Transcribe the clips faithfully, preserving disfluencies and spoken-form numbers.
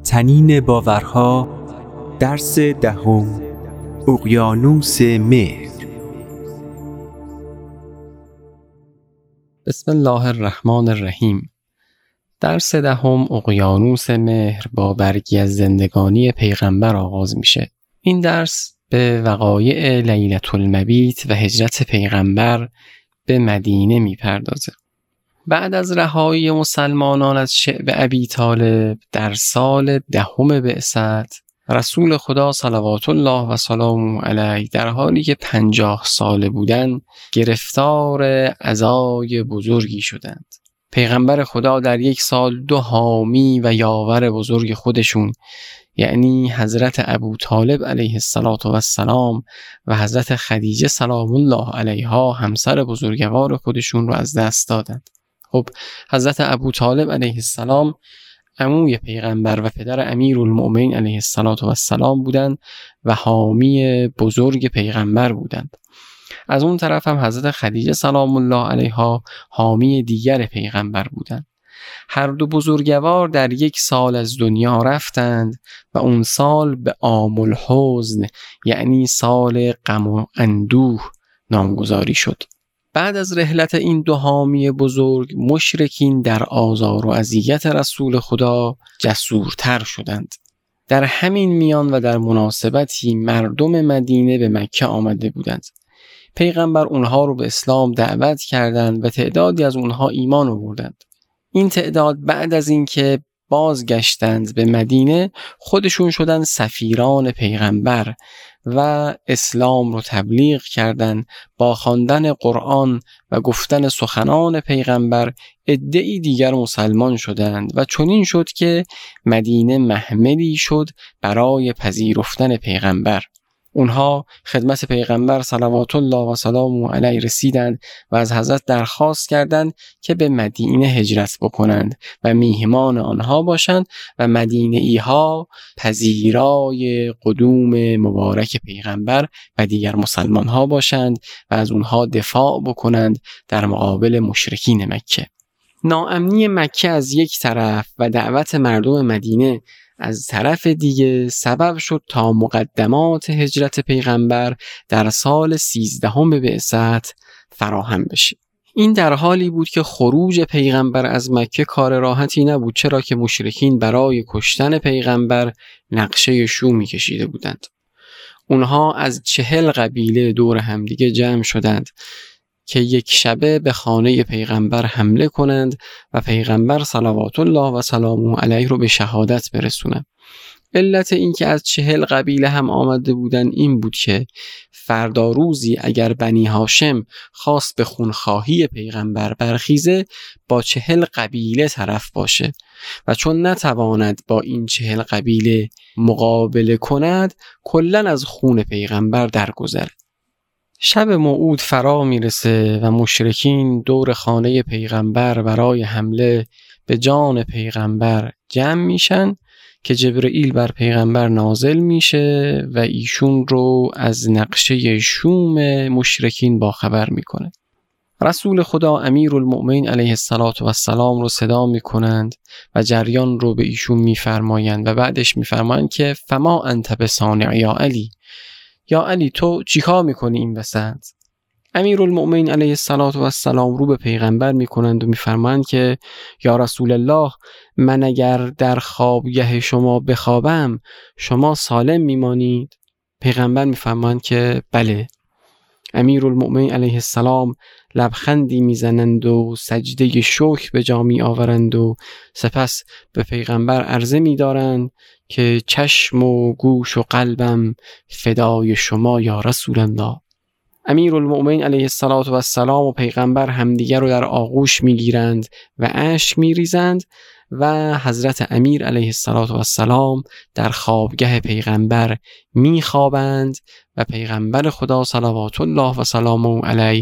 تنین باورها، درس دهم، اقیانوس مهر. بسم الله الرحمن الرحیم. درس دهم، اقیانوس مهر، با برگی از زندگانی پیغمبر آغاز میشه. این درس به وقایع لیلة المبیت و هجرت پیغمبر به مدینه میپردازه. بعد از رهایی مسلمانان از شعب ابی طالب در سال دهم بعثت، رسول خدا صلوات الله و سلامه علیه در حالی که پنجاه ساله بودند گرفتار عزای بزرگی شدند. پیغمبر خدا در یک سال دو حامی و یاور بزرگ خودشون، یعنی حضرت ابو طالب علیه السلام و حضرت خدیجه سلام الله علیها، همسر بزرگوار خودشون رو از دست دادند. خب حضرت ابو طالب علیه السلام عموی پیغمبر و پدر امیرالمؤمنین علیه السلام بودند و حامی بزرگ پیغمبر بودند. از اون طرف هم حضرت خدیجه سلام الله علیها حامی دیگر پیغمبر بودند. هر دو بزرگوار در یک سال از دنیا رفتند و اون سال به عام الحزن، یعنی سال غم و اندوه، نامگذاری شد. بعد از رحلت این دو حامی بزرگ، مشرکین در آزار و اذیت رسول خدا جسورتر شدند. در همین میان و در مناسبتی مردم مدینه به مکه آمده بودند. پیغمبر اونها رو به اسلام دعوت کردند و تعدادی از اونها ایمان آوردند. این تعداد بعد از اینکه بازگشتند به مدینه، خودشون شدن سفیران پیغمبر و اسلام رو تبلیغ کردند. با خواندن قرآن و گفتن سخنان پیغمبر عده‌ای دیگر مسلمان شدند و چنین شد که مدینه محملی شد برای پذیرفتن پیغمبر. اونها خدمت پیغمبر صلوات الله و سلامه علیه رسیدند و از حضرت درخواست کردند که به مدینه هجرت بکنند و میهمان آنها باشند و مدینه‌ای ها پذیرای قدوم مبارک پیغمبر و دیگر مسلمان ها باشند و از اونها دفاع بکنند در مقابل مشرکین مکه. ناامنی مکه از یک طرف و دعوت مردم مدینه از طرف دیگه سبب شد تا مقدمات هجرت پیغمبر در سال سیزدهم بعثت فراهم بشه. این در حالی بود که خروج پیغمبر از مکه کار راحتی نبود، چرا که مشرکین برای کشتن پیغمبر نقشه شومی کشیده بودند. اونها از چهل قبیله دور همدیگه جمع شدند که یک شبه به خانه پیغمبر حمله کنند و پیغمبر صلوات الله و سلامه علیه رو به شهادت برسونند. علت این که از چهل قبیله هم آمده بودن این بود که فردا روزی اگر بنی هاشم خواست به خونخواهی پیغمبر برخیزه، با چهل قبیله طرف باشه و چون نتواند با این چهل قبیله مقابله کند، کلن از خون پیغمبر درگذره. شب موعود فرا میرسه و مشرکین دور خانه پیغمبر برای حمله به جان پیغمبر جمع میشن که جبرئیل بر پیغمبر نازل میشه و ایشون رو از نقشه شوم مشرکین باخبر میکنه. رسول خدا امیرالمؤمنین علیه السلام رو صدا میکنند و جریان رو به ایشون میفرمایند و بعدش میفرمایند که فما انت بصانع یا علی، یا علی تو چیکار میکنی این وسط؟ امیرالمؤمنین علیه السلام رو به پیغمبر میکنند و میفرمایند که یا رسول الله، من اگر در خوابگاه شما بخوابم شما سالم میمانید؟ پیغمبر میفرمایند که بله. امیرالمؤمنین علیه السلام لبخندی میزنند و سجده شکر به جا می آورند و سپس به پیغمبر عرضه می‌دارند که چشم و گوش و قلبم فدای شما یا رسول الله. امیرالمؤمنین علیه السلام و پیغمبر همدیگر رو در آغوش میگیرند و اشک میریزند و حضرت امیر علیه السلام در خوابگاه پیغمبر میخوابند و پیغمبر خدا صلوات الله و سلامه علیه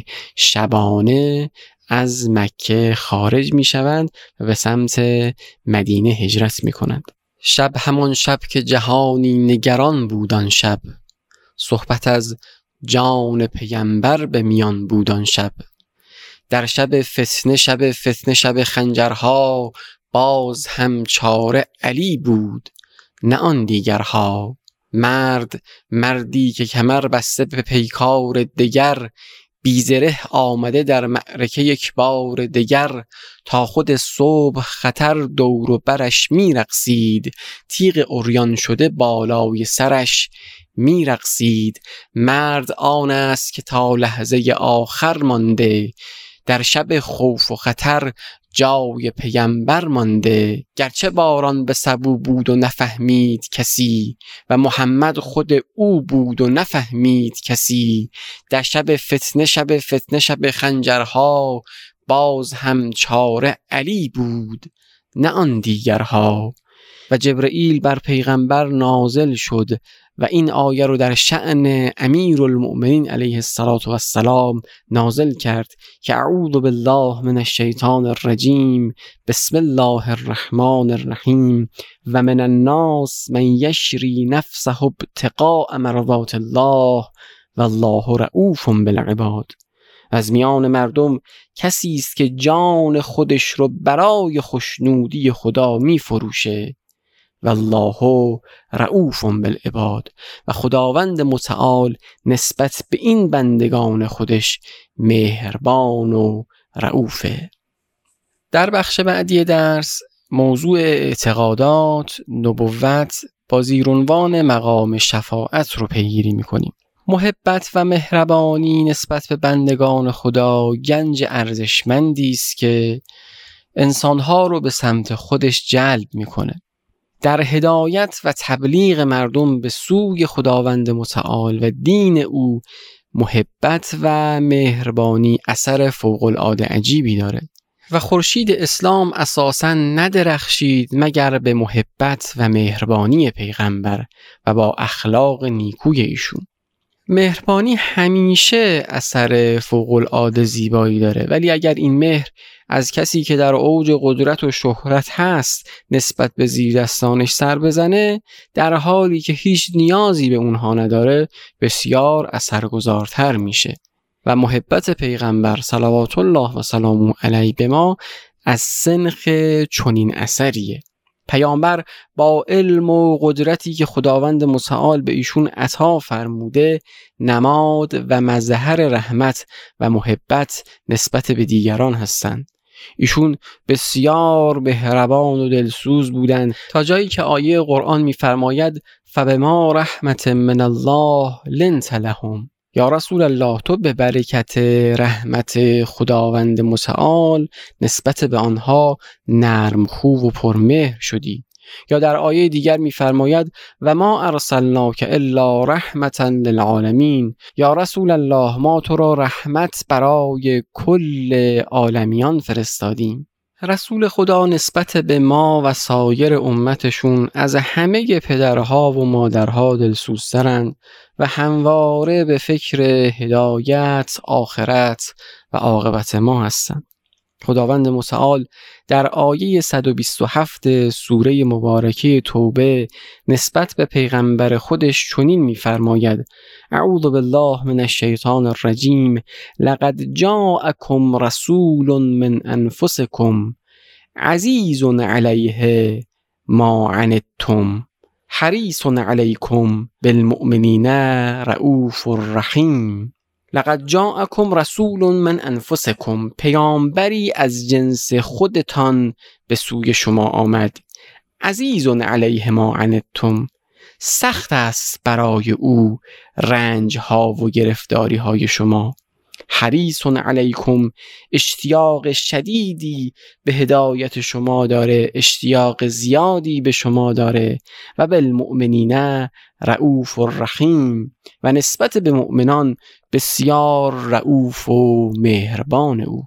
شبانه از مکه خارج میشوند و به سمت مدینه هجرت میکنند. شب همان شب که جهانی نگران بودن شب، صحبت از جان پیغمبر به میان بودن شب. در شب فتنه شب فتنه شب خنجرها، باز هم چاره علی بود نه آن دیگرها. مرد مردی که کمر بسته به پیکار دگر، بیزره آمده در معرکه یک بار دگر. تا خود صبح خطر دور و برش می رقصید، تیغ عریان شده بالای سرش می رقصید. مرد آن است که تا لحظه آخر مانده، در شب خوف و خطر جای پیمبر مانده. گرچه باران به سبو بود و نفهمید کسی، و محمد خود او بود و نفهمید کسی. در شب فتنه شب فتنه شب خنجرها، باز هم چاره علی بود نه آن دیگرها. و جبرئیل بر پیغمبر نازل شد و این آیه رو در شأن امیرالمؤمنین علیه الصلاة و السلام نازل کرد که اعوذ بالله من الشیطان الرجیم بسم الله الرحمن الرحیم و من الناس من یشری نفسه ابتغاء مرضات الله والله رؤوف بالعباد. از میان مردم کسی است که جان خودش رو برای خوشنودی خدا می فروشه. والله رؤوف بالعباد. و خداوند متعال نسبت به این بندگان خودش مهربان و رؤوفه. در بخش بعدی درس موضوع اعتقادات نبوت با زیرعنوان مقام شفاعت رو پیگیری می‌کنیم. محبت و مهربانی نسبت به بندگان خدا گنج ارزشمندی است که انسانها رو به سمت خودش جلب میکنه. در هدایت و تبلیغ مردم به سوی خداوند متعال و دین او محبت و مهربانی اثر فوق العاده عجیبی داره و خورشید اسلام اساساً ندرخشید مگر به محبت و مهربانی پیغمبر و با اخلاق نیکوی ایشون. مهربانی همیشه اثر فوق العاده زیبایی داره، ولی اگر این مهر از کسی که در اوج قدرت و شهرت هست نسبت به زیردستانش سر بزنه، در حالی که هیچ نیازی به اونها نداره بسیار اثرگذارتر میشه. و محبت پیغمبر صلوات الله و سلامه علیه به ما از سنخ چنین اثریه. پیامبر با علم و قدرتی که خداوند متعال به ایشون عطا فرموده نماد و مظهر رحمت و محبت نسبت به دیگران هستند. ایشون بسیار مهربان و دلسوز بودند تا جایی که آیه قرآن می‌فرماید فبما رحمت من الله لنت لهم. یا رسول الله تو به برکت رحمت خداوند متعال نسبت به آنها نرم خو و پرمهر شدی. یا در آیه دیگر می‌فرماید و ما ارسلناک الا رحمتا للعالمین. یا رسول الله ما تو را رحمت برای کل عالمیان فرستادیم. رسول خدا نسبت به ما و سایر امتشون از همه پدرها و مادرها دلسوزترند و همواره به فکر هدایت، آخرت و عاقبت ما هستند. خداوند متعال در آیه صد و بیست و هفت سوره مبارکه توبه نسبت به پیغمبر خودش چنین می‌فرماید اعوذ بالله من الشیطان الرجیم لقد جاءکم رسول من انفسکم عزیز علیه ما عنتم حریص علیکم بالمؤمنین رؤوف رحیم. لقد جاءکم رسول من انفسکم، پیامبری از جنس خودتان به سوی شما آمد. عزیز علیه ما عنتم، سخت است برای او رنج ها و گرفتاری های شما. حریص علیکم، اشتیاق شدیدی به هدایت شما داره، اشتیاق زیادی به شما داره. و بالمؤمنین رؤوف الرحیم، و نسبت به مؤمنان بسیار رؤوف و مهربان او.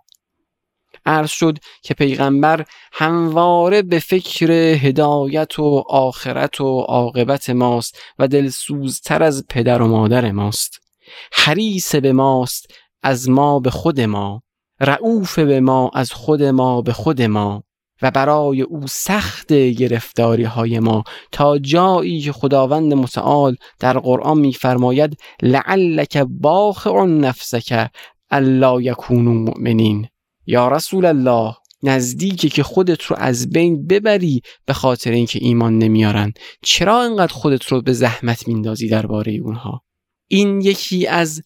عرض شد که پیغمبر همواره به فکر هدایت و آخرت و عاقبت ماست و دلسوزتر از پدر و مادر ماست. حریص به ماست از ما به خود ما، رؤوف به ما از خود ما به خود ما، و برای او سخت گرفتاری های ما تا جایی که خداوند متعال در قرآن می‌فرماید لعلک باخع نفسک الا یکونوا مؤمنین. یا رسول الله نزدیکه که خودت رو از بین ببری به خاطر اینکه ایمان نمیارن. چرا اینقدر خودت رو به زحمت میندازی درباره اونها؟ این یکی از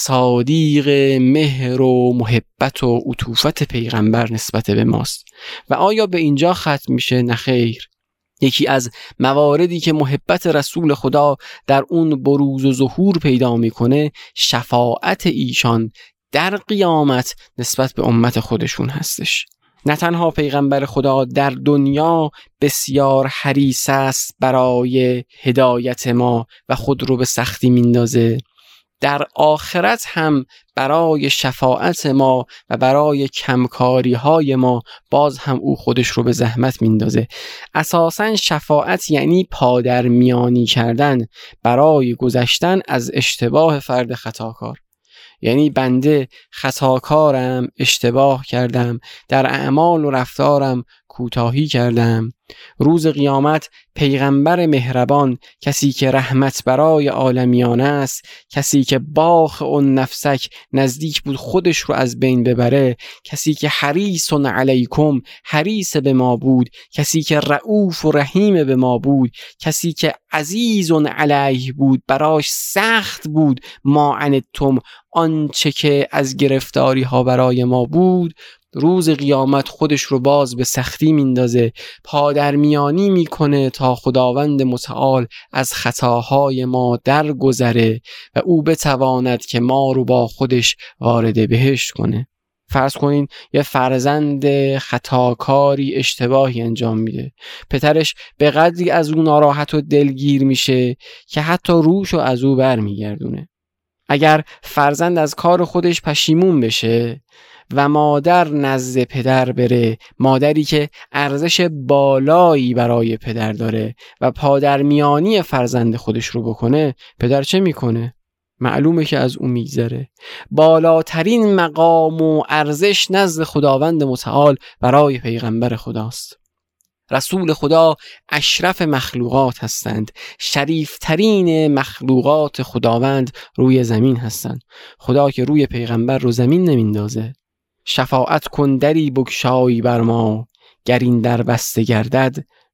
مصادیق مهر و محبت و عطوفت پیغمبر نسبت به ماست. و آیا به اینجا ختم میشه؟ نخیر. یکی از مواردی که محبت رسول خدا در اون بروز و ظهور پیدا میکنه شفاعت ایشان در قیامت نسبت به امت خودشون هستش. نه تنها پیغمبر خدا در دنیا بسیار حریص است برای هدایت ما و خود رو به سختی میندازه، در آخرت هم برای شفاعت ما و برای کمکاری های ما باز هم او خودش رو به زحمت میندازه. اساساً شفاعت یعنی پادرمیانی کردن برای گذشتن از اشتباه فرد خطاکار. یعنی بنده خطاکارم، اشتباه کردم، در اعمال و رفتارم کوتاهی کردم. روز قیامت پیغمبر مهربان، کسی که رحمت برای عالمیان است، کسی که باخ اون نفسک نزدیک بود خودش رو از بین ببره، کسی که حریص علیکم حریص به ما بود، کسی که رؤوف و رحیم به ما بود، کسی که عزیز علیه بود، براش سخت بود ما عنتم آنچه که از گرفتاری ها برای ما بود، روز قیامت خودش رو باز به سختی میندازه، پادرمیانی میکنه تا خداوند متعال از خطاهای ما درگذره و او بتواند که ما رو با خودش وارد بهشت کنه. فرض کنین یه فرزند خطاکاری اشتباهی انجام میده، پدرش به قدری از اون ناراحت و دلگیر میشه که حتی روشو از او برمیگردونه. اگر فرزند از کار خودش پشیمون بشه و مادر نزد پدر بره، مادری که ارزش بالایی برای پدر داره و پادرمیانی فرزند خودش رو بکنه، پدر چه میکنه؟ معلومه که از اون میگذره. بالاترین مقام و ارزش نزد خداوند متعال برای پیغمبر خداست. رسول خدا اشرف مخلوقات هستند، شریفترین مخلوقات خداوند روی زمین هستند. خدا که روی پیغمبر رو زمین نمیندازه. شفاعت کن دری بگشایی بر ما، گر این در بسته گردد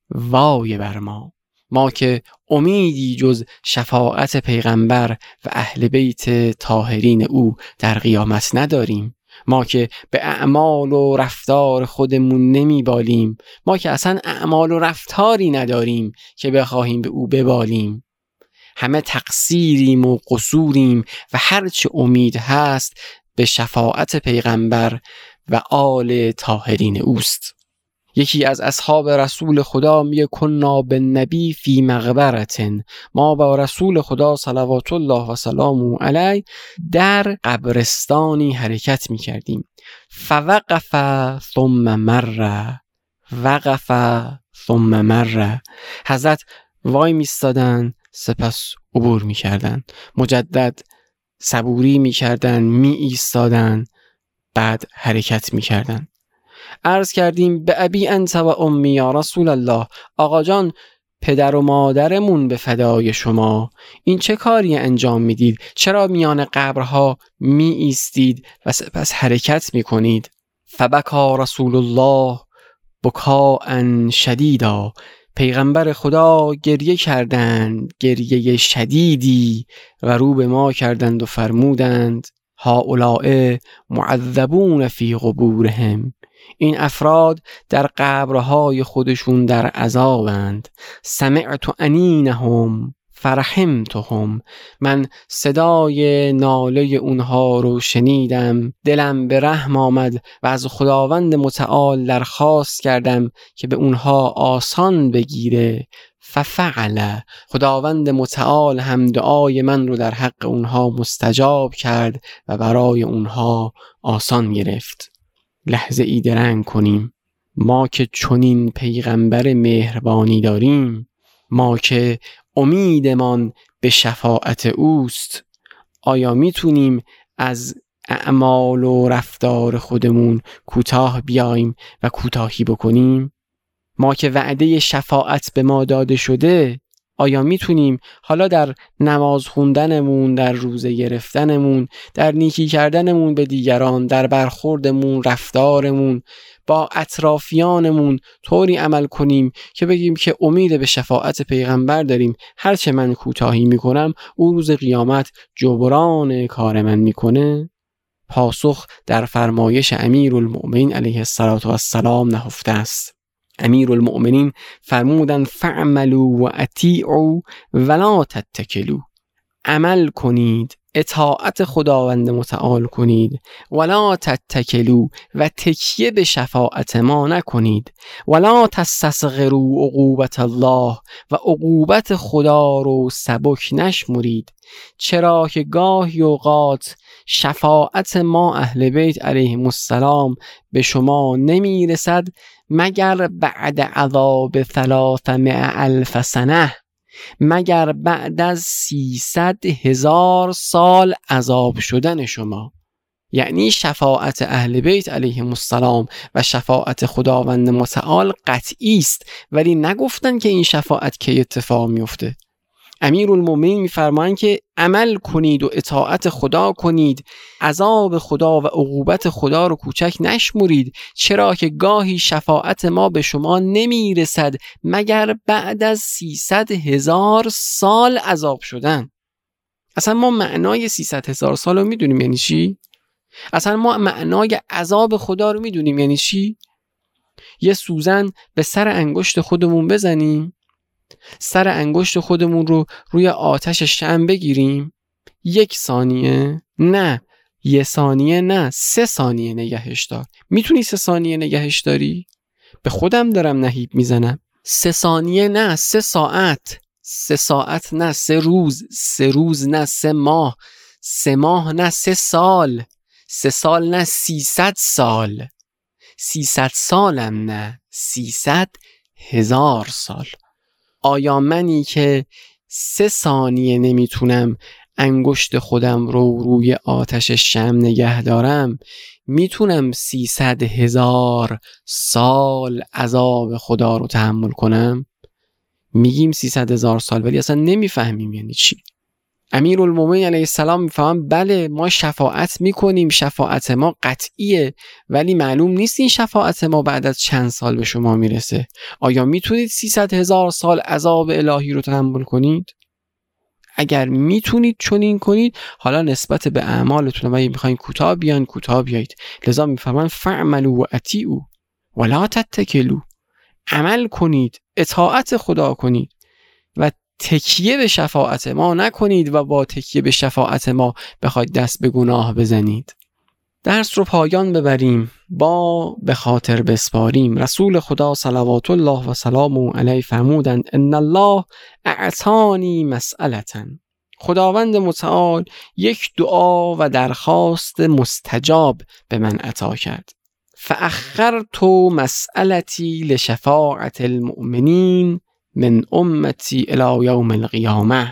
وای بر ما. ما که امیدی جز شفاعت پیغمبر و اهل بیت طاهرین او در قیامت نداریم. ما که به اعمال و رفتار خودمون نمیبالیم، ما که اصلا اعمال و رفتاری نداریم که بخواهیم به او ببالیم. همه تقصیریم و قصوریم و هرچه امید هست به شفاعت پیغمبر و آل طاهرین اوست. یکی از اصحاب رسول خدا میگه کنا بالنبی فی مقبرتن، ما با رسول خدا صلوات الله و سلامه علیه در قبرستانی حرکت میکردیم. فوقف ثم مر، وقف ثم مر، حضرت وای میستادن سپس عبور میکردن، مجدد صبوری میکردن، می ایستادن، بعد حرکت میکردن. عرض کردیم به ابی انت و امی یا رسول الله، آقا جان پدر و مادرمون به فدای شما، این چه کاری انجام میدید؟ چرا میان قبرها می ایستید و سپس حرکت میکنید؟ فبکا رسول الله بکاء شدیدا، پیغمبر خدا گریه کردند گریه شدیدی و رو به ما کردند و فرمودند هؤلاء معذبون فی قبورهم، این افراد در قبرهای خودشون در عذابند. سمعت انینهم فرحمتهم، من صدای ناله اونها رو شنیدم، دلم به رحم آمد و از خداوند متعال درخواست کردم که به اونها آسان بگیره. ففعل، خداوند متعال هم دعای من رو در حق اونها مستجاب کرد و برای اونها آسان گرفت. لحظه ای درنگ کنیم، ما که چنین پیغمبر مهربانی داریم، ما که امیدمان به شفاعت اوست، آیا میتونیم از اعمال و رفتار خودمون کوتاه بیاییم و کوتاهی بکنیم؟ ما که وعده شفاعت به ما داده شده، آیا میتونیم حالا در نماز خوندنمون، در روزه گرفتنمون، در نیکی کردنمون به دیگران، در برخوردمون، رفتارمون با اطرافیانمون طوری عمل کنیم که بگیم که امید به شفاعت پیغمبر داریم، هرچه من کوتاهی میکنم او روز قیامت جبران کار من میکنه؟ پاسخ در فرمایش امیرالمؤمنین علیه السلام نهفته است. امیرالمؤمنین فرمودن فعملوا و اطیعوا ولا تتکلوا، عمل کنید، اطاعت خداوند متعال کنید، ولا تتکلوا و تکیه به شفاعت ما نکنید، ولا تستصغروا عقوبت الله و عقوبت خدا رو سبک نشمرید، چرا که گاهی اوقات شفاعت ما اهل بیت علیهم السلام به شما نمی رسد مگر بعد عذاب ثلاثمائة الف سنه، مگر بعد از سیصد هزار سال عذاب شدن شما. یعنی شفاعت اهل بیت علیهم السلام و شفاعت خداوند متعال قطعی است، ولی نگفتن که این شفاعت کی اتفاق میفته. امیرالمومنین میفرمایند که عمل کنید و اطاعت خدا کنید، عذاب خدا و عقوبت خدا رو کوچک نشمرید، چرا که گاهی شفاعت ما به شما نمیرسد مگر بعد از سیصد هزار سال عذاب شدن. اصلا ما معنای سیصد هزار سال رو میدونیم یعنی چی؟ اصلا ما معنای عذاب خدا رو میدونیم یعنی چی؟ یه سوزن به سر انگشت خودمون بزنیم، سر انگشت خودمون رو روی آتش شمع بگیریم، یک ثانیه نه، یه ثانیه نه، سه ثانیه نگهش دار. میتونی سه ثانیه نگهش داری؟ به خودم دارم نهیب میزنم. سه ثانیه نه، سه ساعت، سه ساعت نه، سه روز، سه روز نه، سه ماه، سه ماه نه، سه سال، سه سال نه، سیصد سال، سیصد سالم نه، سیصد هزار سال. آیا منی که سه ثانیه نمیتونم انگشت خودم رو روی آتش شمع نگه دارم، میتونم سیصد هزار سال عذاب خدا رو تحمل کنم؟ میگیم سیصد هزار سال ولی اصلا نمیفهمیم یعنی چی. امیرالمومنین علیه السلام میفهم بله ما شفاعت میکنیم، شفاعت ما قطعیه، ولی معلوم نیست این شفاعت ما بعد از چند سال به شما میرسه. آیا میتونید سیصد هزار سال عذاب الهی رو تحمل کنید؟ اگر میتونید چنین کنید، حالا نسبت به اعمالتون اگه میخواین کوتاه بیان کوتاه بیایید. لذا میفهمن فعملوا و اطیعوا ولا تتکلوا، عمل کنید، اطاعت خدا کنید و تکیه به شفاعت ما نکنید و با تکیه به شفاعت ما بخواید دست به گناه بزنید. درس رو پایان ببریم با به خاطر بسپاریم. رسول خدا صلوات الله و سلامه علیه فرمودند ان الله اعطانی مسئلةً، خداوند متعال یک دعا و درخواست مستجاب به من عطا کرد. فاخرت مسئلتی لشفاعت المؤمنین من امتی الی یوم القیامه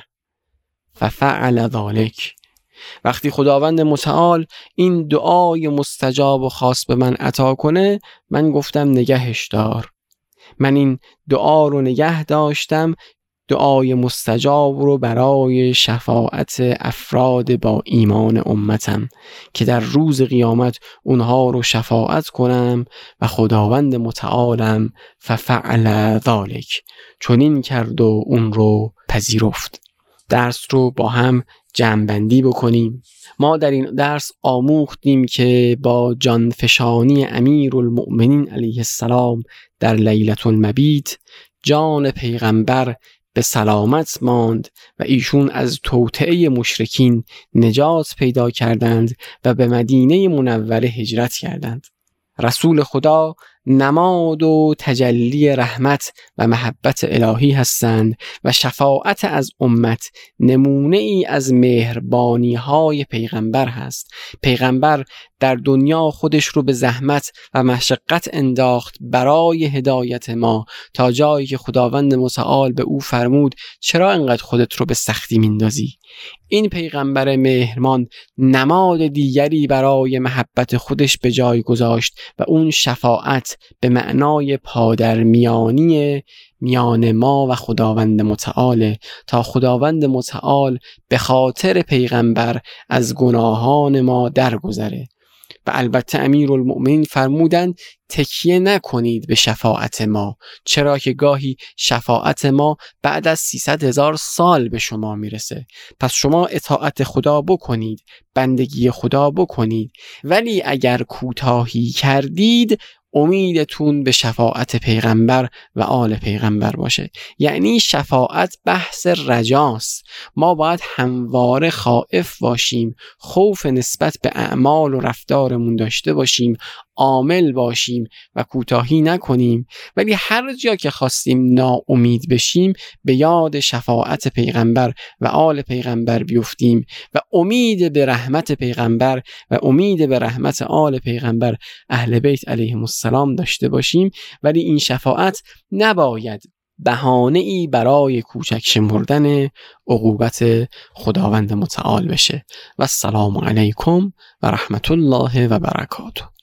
ففعل ذلک. وقتی خداوند متعال این دعای مستجاب و خاص به من عطا کنه، من گفتم نگهش دار. من این دعا رو نگه داشتم، دعای مستجاب رو برای شفاعت افراد با ایمان امتم که در روز قیامت اونها رو شفاعت کنم و خداوند متعالم ففعل ذلک، چنین کرد و اون رو پذیرفت. درس رو با هم جمع‌بندی بکنیم. ما در این درس آموختیم که با جانفشانی امیرالمؤمنین علیه السلام در لیلة المبیت جان پیغمبر به سلامت ماند و ایشون از توطئه مشرکین نجات پیدا کردند و به مدینه منوره هجرت کردند. رسول خدا نماد و تجلی رحمت و محبت الهی هستند و شفاعت از امت نمونه ای از مهربانی های پیغمبر هست. پیغمبر در دنیا خودش رو به زحمت و مشقت انداخت برای هدایت ما، تا جایی که خداوند متعال به او فرمود چرا انقدر خودت رو به سختی میندازی؟ این پیغمبر مهربان نماد دیگری برای محبت خودش به جای گذاشت و اون شفاعت به معنای پادرمیانی میان ما و خداوند متعال تا خداوند متعال به خاطر پیغمبر از گناهان ما درگذره. و البته امیرالمؤمنین فرمودند تکیه نکنید به شفاعت ما، چرا که گاهی شفاعت ما بعد از سیصد هزار سال به شما میرسه. پس شما اطاعت خدا بکنید، بندگی خدا بکنید، ولی اگر کوتاهی کردید امیدتون به شفاعت پیغمبر و آل پیغمبر باشه. یعنی شفاعت بحث رجاست. ما باید همواره خائف باشیم، خوف نسبت به اعمال و رفتارمون داشته باشیم، عامل باشیم و کوتاهی نکنیم. ولی هر جا که خواستیم ناامید بشیم به یاد شفاعت پیغمبر و آل پیغمبر بیفتیم و امید به رحمت پیغمبر و امید به رحمت آل پیغمبر اهل بیت علیهم السلام داشته باشیم. ولی این شفاعت نباید بهانه‌ای برای کوچک شمردن عقوبت خداوند متعال بشه. و السلام علیکم و رحمت الله و برکاته.